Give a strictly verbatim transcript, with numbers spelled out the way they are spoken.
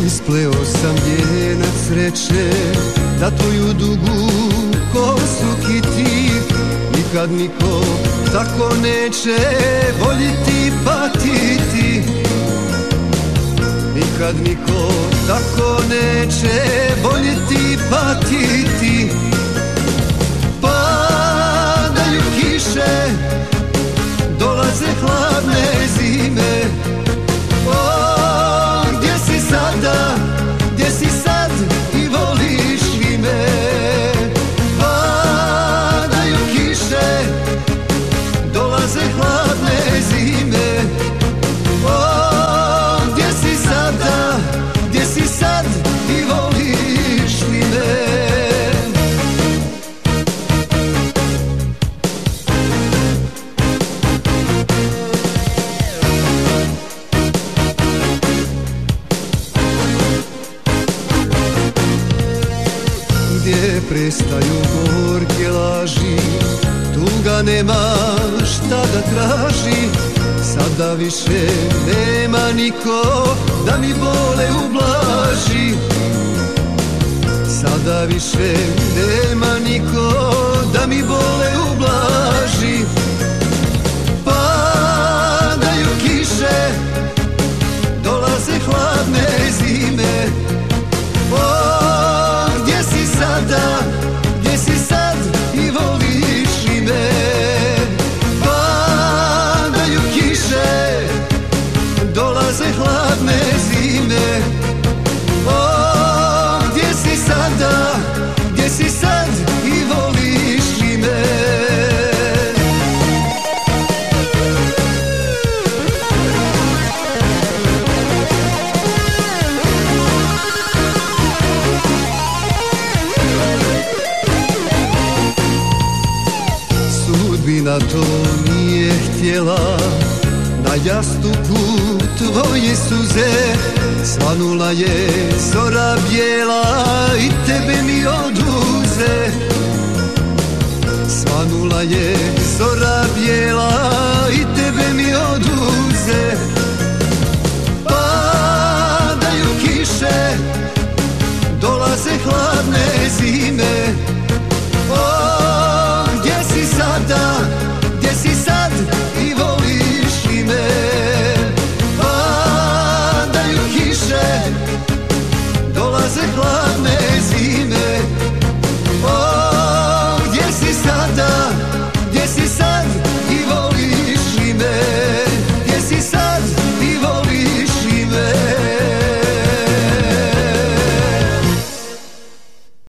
Ispleo sam vijenac sreće da tvoju dugu kosu kiti. Nikad niko tako neće voljeti patiti. Nikad niko tako neće voljeti patiti. Padaju kiše, dolaze hladne zime. O, gdje si sada, gdje si sad i voliš li me? Padaju kiše, dolaze hladne zime. O, gdje si sada, gdje si sad i voliš li me? Gdje prestaju gorke laži, tuga nema šta da traži. Sada više nema niko da mi bole ublaži. Sada više nema niko da mi bole ublaži. Padaju kiše, dolaze hladne zime. O, gdje si sada, gdje si sad i voliš li me? Padaju kiše, dolaze hladne zime. O, gdje si sada, gdje si sad i voliš li me? Sudbina to nije htjela, na jastuku tvoje suze svanula je zora bijela i tebe mi oduze. Svanula je zora bijela i tebe mi oduze. Padaju kiše, dolaze hladne zime. O, gdje si sada, gdje si sad i voliš li me? Padaju kiše, dolaze hladne